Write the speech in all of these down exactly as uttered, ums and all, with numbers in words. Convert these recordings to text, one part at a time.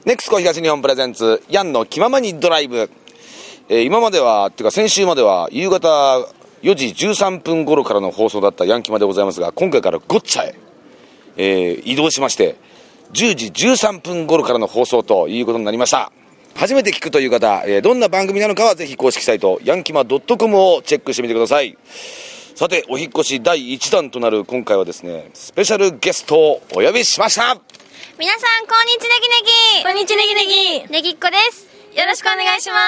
ネクスコ東日本プレゼンツヤンの気ままにドライブ、えー、今まではっていうか先週までは夕方よじじゅうさんぷん頃からの放送だったヤンキマでございますが、今回からゴッチャへ、えー、移動しましてじゅうじじゅうさんぷん頃からの放送ということになりました。初めて聞くという方、えー、どんな番組なのかはぜひ公式サイトヤンキマ .com をチェックしてみてください。さて、お引越しだいいちだんとなる今回はですね、スペシャルゲストをお呼びしました。 皆さんこんにちネギネギ、 こんにちネギネギ、 ネギっ子です。よろしくお願いします。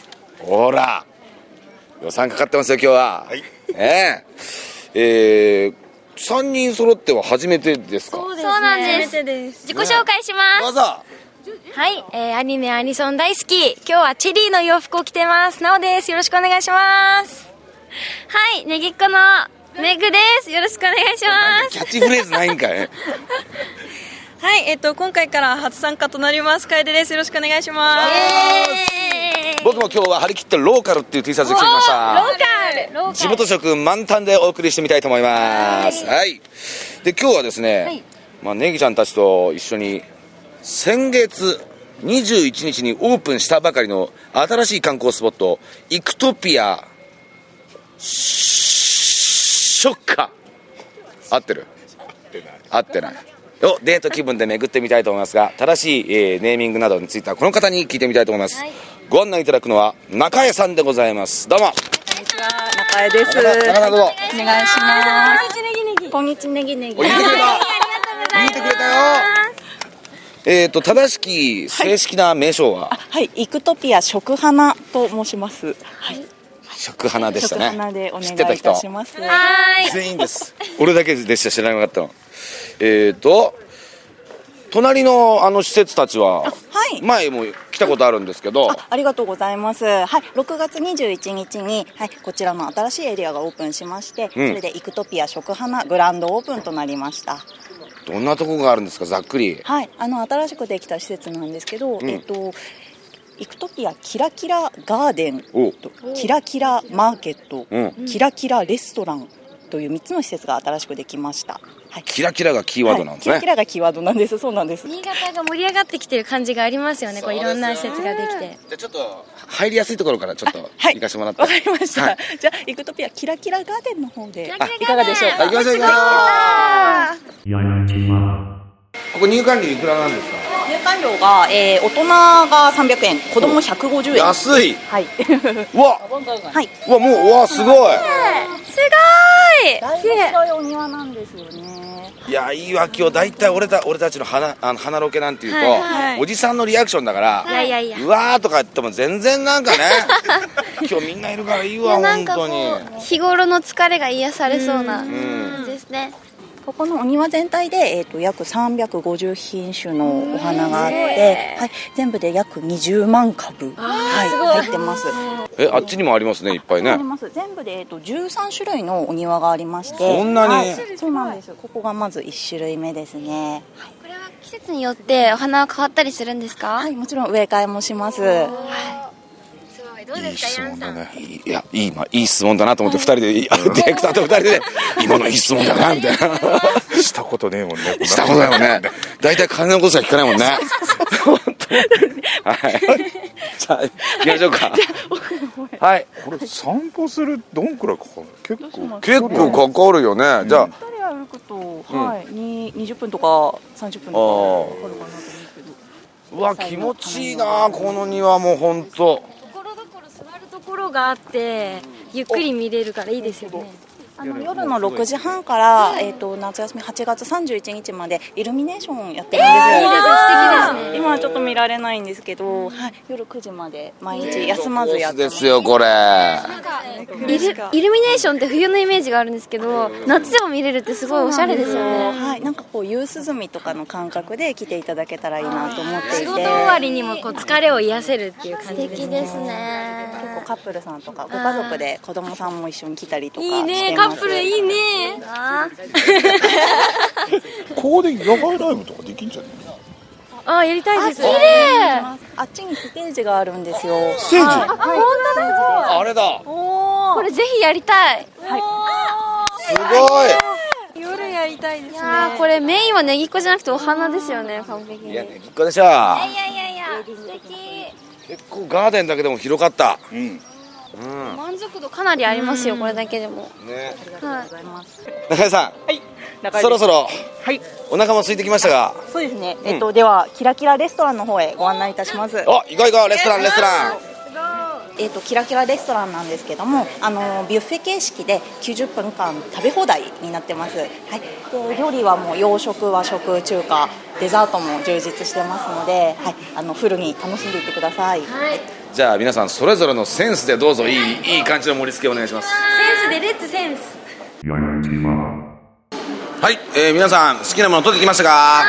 ほら予算かかってますよ今日は。 はい。 ねえ、えー、さんにん揃っては初めてですか？ そうですね、そうなんです。 初めてです。 自己紹介します。 どうぞ。 はい、えー、アニメアニソン大好き、今日はチェリーの洋服を着てます、なおです。よろしくお願いします。 はい、ネギっ子のメグです。よろしくお願いします。 キャッチフレーズないんかい。 はい、えっと今回から初参加となります楓です。よろしくお願いします。 僕も今日は張り切ってローカルっていう T シャツ着てきました。 ローカル、 地元色満タンでお送りしてみたいと思います。はい、はい、で今日はですね、はい、まあ、ネギちゃんたちと一緒に先月にじゅういちにちにオープンしたばかりの新しい観光スポットイクトピアショッカ合ってる？合ってないをデート気分で巡ってみたいと思いますが、正しい、えー、ネーミングなどについてはこの方に聞いてみたいと思います。はい、ご案内いただくのは中江さんでございます。どうも。 こんにちは、中江です。 中江さんどうぞお願いします。こんにちネギネギ、こんにちネギネギ。 言ってくれた。言ってくれたよ。えーと正しき正式な名称は、 はい、はい、イクトピア食花と申します。はい。 食花でしたね。 食花でお願いいたします。 はい。 全員です。俺だけでした、知らなかったの。えーと隣のあの施設たちは、はい、前も来たことあるんですけど、 あ, ありがとうございます。はい、ろくがつにじゅういちにちに、はい、こちらの新しいエリアがオープンしまして、うん、それでイクトピア食花グランドオープンとなりました。 どんなとこがあるんですか、ざっくり。 はい、あの新しくできた施設なんですけど、うん、えっとイクトピアキラキラガーデンとキラキラマーケット、うん、キラキラレストランというみっつの施設が新しくできました。はい、 キラキラがキーワードなんですね。はい、 キラキラがキーワードなんです。そうなんです。 新潟が盛り上がってきてる感じがありますよね。こういろんな施設ができて。 じゃあちょっと入りやすいところからちょっと行かせてもらって。 わかりました。はい、じゃあイクトピアキラキラガーデンの方でいかがでしょうか。 行きましょう。行きましょう。ここ入館料いくらなんですか？ 入館料が、えー、大人がさんびゃくえん、子供ひゃくごじゅうえん。 安い。 はい。 うわ。 はい。 うわ、もううわすごい。 すごい。 だいぶ広いお庭なんですよね。 いや、いいわ。今日だいたい俺た俺たちの花あの花ロケなんていうと、はいはい、おじさんのリアクションだから、 いやいやいや、 うわーとか言っても全然なんかね今日みんないるからいいわ。本当に日頃の疲れが癒されそうな感じですね。 ここのお庭全体で、えー、と約さんびゃくごじゅうひんしゅのお花があって、はい、全部で約にじゅうまんかぶ、はい、入ってます。 え、あっちにもありますね、いっぱいね。 あります。全部で、えー、とじゅうさんしゅるいのお庭がありまして、 そんなに、はい、 そうなんです。ここがまずいちしゅるいめですね。 はい、これは季節によってお花は変わったりするんですか？ はい、もちろん植え替えもします。はい。 どうですか、ヤンさん。 いや、いい、まあ、いい質問だなと思ってふたりで、ディレクターとふたりで今のいい質問だなみたいな。 したことねえもんね。 したことないもんね。大体金のことしか聞かないもんね。本当に。はい。じゃあ行きましょうか。はい。 これ散歩するどんくらいかかる？結構結構かかるよね。じゃあふたり歩くと、はい、にじゅっぷんとかさんじゅっぷんとかかかるかなと思うけど。 うわ、気持ちいいなこの庭も本当。 ところどころ座るところがあってゆっくり見れるからいいですよね。 あの夜のろくじはんから、えー、と夏休みはちがつさんじゅういちにちまでイルミネーションやってるんですよ。 えー、いいです。素敵ですね。 今はちょっと見られないんですけど、はい、夜くじまで毎日休まずやってます。 ですよこれ。 イル、イルミネーションって冬のイメージがあるんですけど、夏でも見れるってすごいおしゃれですよね。 はい、なんかこう夕涼みとかの感覚で来ていただけたらいいなと思っていて、 仕事終わりにもこう疲れを癒せるっていう感じですね。 素敵ですね。 結構カップルさんとかご家族で子供さんも一緒に来たりとかしてます。 いいね、カップルいいね。 ここで野外ライブとかできんじゃない？ ああ、やりたいです。 綺麗。 あっちにステージがあるんですよ。 ステージ？ はい、 あ、本当だ。 あれだ。 これぜひやりたい。 はい。 すごい。 夜ややりたいですね。 いやーこれメインはネギっ子じゃなくてお花ですよね、完璧に。 いやネギっ子でしょ。 いやいやいやいや、素敵。 結構ガーデンだけでも広かった。 うん。 うん。 満足度かなりありますよ、これだけでも。 ね。 はい。 中井さん。 はい。 そろそろ。 はい。 お腹も空いてきましたが。 そうですね。えっと、ではキラキラレストランの方へご案内いたします。 あ、行こう行こう、レストランレストラン。 えっと、キラキラレストランなんですけども、あのビュッフェ形式できゅうじゅっぷんかん食べ放題になってます。はい、で料理はもう洋食、和食、中華、デザートも充実してますので、はい、あのフルに楽しんでいってください。 はい、 じゃあ皆さんそれぞれのセンスでどうぞいいいい感じの盛り付けお願いします。 センスでレッツセンス。 はい、えー、皆さん好きなもの取ってきましたか？ はい。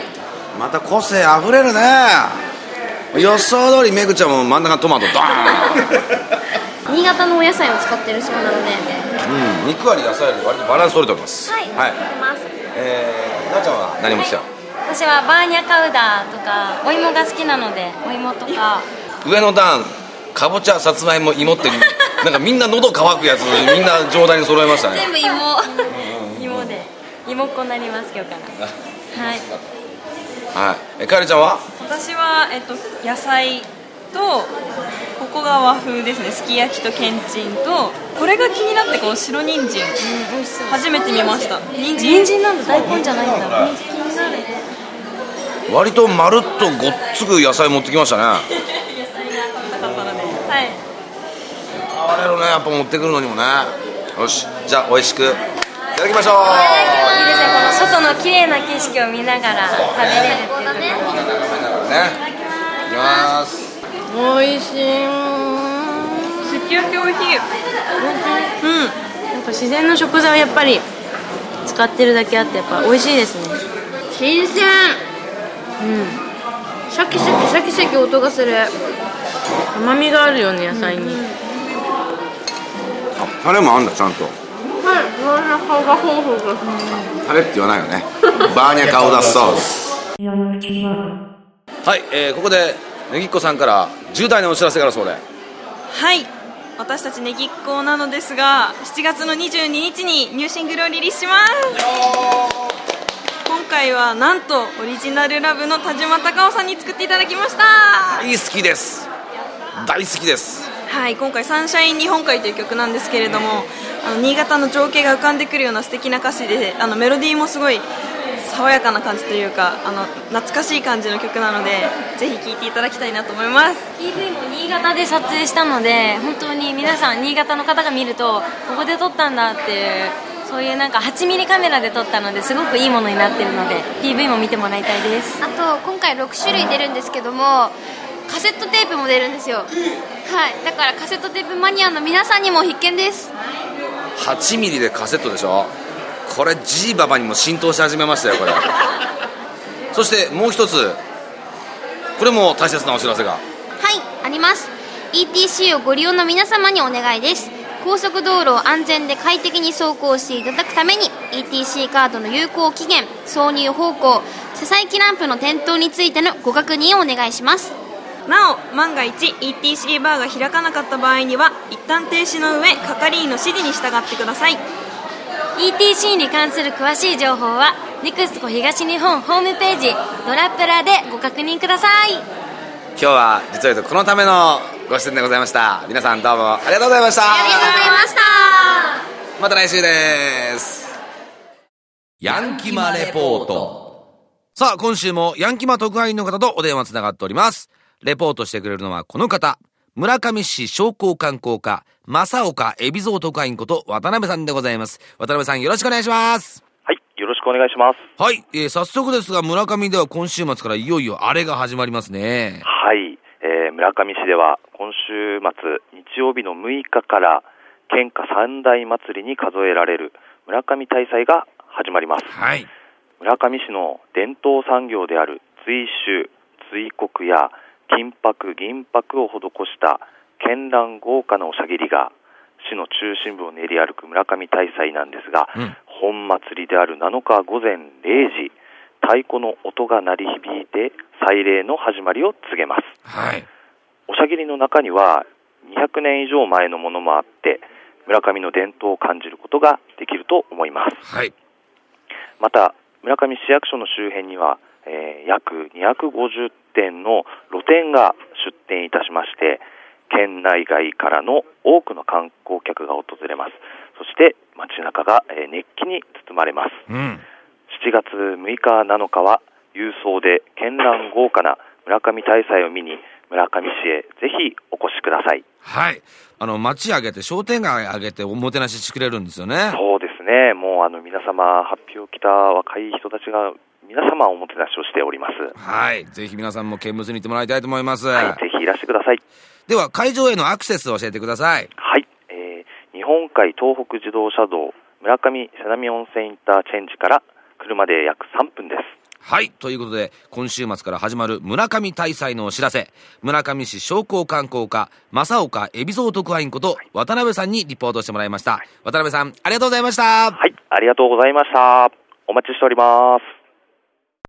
また個性あふれるね。予想通りめぐちゃんも真ん中のトマトドーン新潟のお野菜を使ってるそうなので、 うん、肉割り野菜割り割とバランス取れております。 はい、 はい、 あります。 えー、なっちゃんは何も来た、はい、 私はバーニャカウダーとかお芋が好きなのでお芋とか上の段かぼちゃ、さつまいも、芋ってなんかみんな喉乾くやつみんな上段に揃えましたね。 全部芋芋で芋っ子になります今日からはい。 はい、えかえりちゃんは？ 私は、えっと、野菜とここが和風ですね。すき焼きとけんちんとこれが気になってこの白人参、うん、初めて見ました。人参人参なんだ、大根じゃないんだ。人参気になるね。 割とまるっとごっつく野菜持ってきましたね。 野菜が高かったので、はい。 あれのね、やっぱ持ってくるのにもね。よし、じゃあ美味しくいただきましょう。 いいですね、この外の綺麗な景色を見ながら食べれるっていうことね。 ね、いきます。 おいしい。すき焼きおいしい。うん。なんか自然の食材をやっぱり使ってるだけあってやっぱ美味しいですね。 新鮮。うん。シャキシャキシャキシャキ音がする。 甘みがあるよね、野菜に。うんうん、 あ、タレもあんだちゃんと。 はい、バーニャカウダソースです。 タレって言わないよね。バーニャカウダソース。はい、えー、ここでねぎっこさんから重大なお知らせがあるそうで。 はい、私たちねぎっこなのですがしちがつのにじゅうににちにニューシングルをリリースします。今回はなんとオリジナルラブの田島貴夫さんに作っていただきました。 大好きです、大好きです。 はい、今回サンシャイン日本海という曲なんですけれども、あの新潟の情景が浮かんでくるような素敵な歌詞で、あのメロディーもすごい爽やかな感じというか、あの懐かしい感じの曲なのでぜひ聴いていただきたいなと思います。 ピーブイ も新潟で撮影したので本当に皆さん新潟の方が見るとここで撮ったんだっていう、そういうなんかはちミリカメラで撮ったのですごくいいものになってるので ピーブイ も見てもらいたいです。 あと今回ろくしゅるい出るんですけどもカセットテープも出るんですよ。はい、だからカセットテープマニアの皆さんにも必見です。 はちミリでカセットでしょ。これジーババにも浸透し始めましたよこれ。そしてもう一つこれも大切なお知らせが。 はい、あります。 イーティーシー をご利用の皆様にお願いです。高速道路を安全で快適に走行していただくために イーティーシー カードの有効期限、挿入方向、車載機ランプの点灯についてのご確認をお願いします。 なお万が一 イーティーシー バーが開かなかった場合には一旦停止の上係員の指示に従ってください。 イーティーシー に関する詳しい情報はネクスコ東日本ホームページドラプラでご確認ください。 今日は実は言うとこのためのご出演でございました。皆さんどうもありがとうございました。 ありがとうございました。 また来週です。ヤンキマレポート。さあ今週もヤンキマ特派員の方とお電話つながっております。レポートしてくれるのはこの方、村上市商工観光課正岡海老蔵特派員こと渡辺さんでございます。渡辺さんよろしくお願いします。 はい、よろしくお願いします。 はい、えー、早速ですが村上では今週末からいよいよあれが始まりますね。 はい、えー、村上市では今週末日曜日のむいかから県下三大祭りに数えられる村上大祭が始まります。 はい、 村上市の伝統産業である追収、追刻や金箔、銀箔を施した絢爛豪華なおしゃぎりが市の中心部を練り歩く村上大祭なんですが、うん、本祭りであるなのかごぜんれいじ、太鼓の音が鳴り響いて祭礼の始まりを告げます。 はい、 おしゃぎりの中にはにひゃくねん以上前のものもあって村上の伝統を感じることができると思います。 はい、 また村上市役所の周辺には、えー、約にひゃくごじゅってんの露店が出店いたしまして、県内外からの多くの観光客が訪れます。そして街中が熱気に包まれます、うん、しちがつむいかなのかは郵送で絢爛豪華な村上大祭を見に村上市へぜひお越しください。 はい、あの町挙げて商店街挙げておもてなししてくれるんですよね。 そうですね、もうあの皆様、発表を来た若い人たちが皆様おもてなしをしております。 はい、ぜひ皆さんも見物に行ってもらいたいと思います。 はい、ぜひいらしてください。 では会場へのアクセスを教えてください。 はい、えー、日本海東北自動車道村上瀬波温泉インターチェンジから車で約さんぷんです。 はい、ということで今週末から始まる村上大祭のお知らせ、村上市商工観光課正岡海老蔵特派員こと渡辺さんにリポートしてもらいました。渡辺さん、ありがとうございました。 はい、ありがとうございました。お待ちしております。